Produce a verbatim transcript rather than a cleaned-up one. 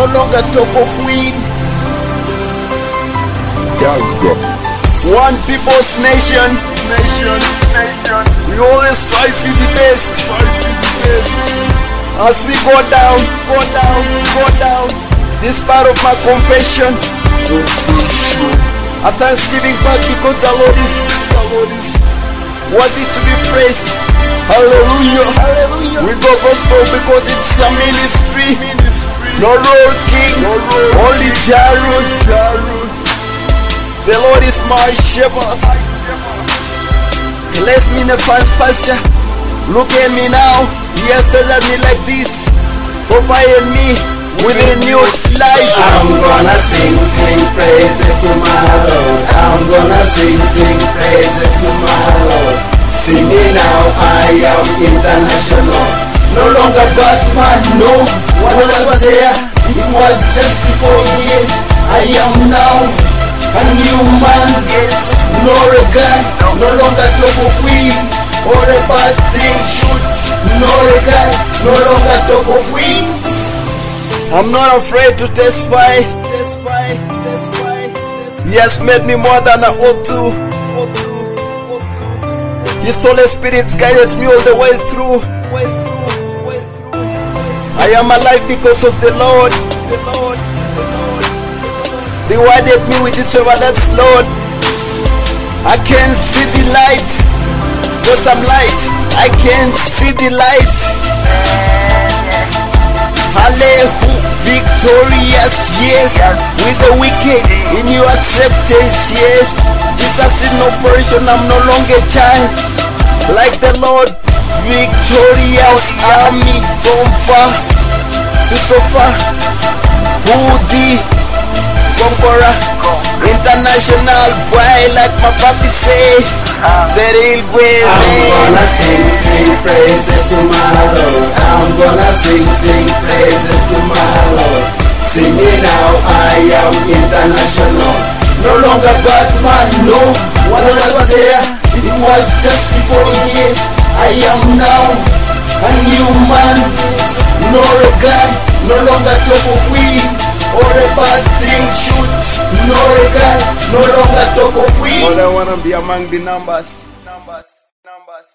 no longer talk of weed. One people's nation, nation, nation. We always strive for the best, strive for the best. As we go down, go down, go down. This part of my confession. A thanksgiving back because the Lord is, the Lord is worthy to be praised. Hallelujah, hallelujah. We go gospel because it's a ministry. Ministry. No road king, no road. Only Jarud, Jarud. The Lord is my shepherd. Bless me in the fast pasture. Look at me now. He has started me like this. Provide me with a new life. I'm gonna sing, sing praises to my Lord. I'm gonna sing, sing praises to my Lord. See me now, I am international. No longer Batman, no. What was there? It was just before years. I am now a new man, yes, no regard, no longer talk of weed or a bad thing, shoot, no regard, no longer talk of weed. I'm not afraid to testify, testify, testify, testify. He has made me more than I ought to, ought to, ought to. His Holy Spirit guides me all the way through, way through, way through. I am alive because of the Lord, the Lord. Rewarded me with this favor, that's Lord. I can see the light, because I'm light. I can see the light. Hallelujah, victorious, yes. With the wicked in your acceptance, yes. Jesus in operation, I'm no longer child. Like the Lord, victorious army from far to so far. Who the conqueror, international boy, like my papi say, the real way. I'm gonna sing, sing praises to my Lord. I'm gonna sing, sing praises to my Lord. See me now, I am international. No longer Batman, no. What was there? It was just before years. I am now a new man. No regard, no longer talk of weed or a bad thing, shoot, no regard, no longer talk of weed. But I wanna be among the numbers, numbers, numbers.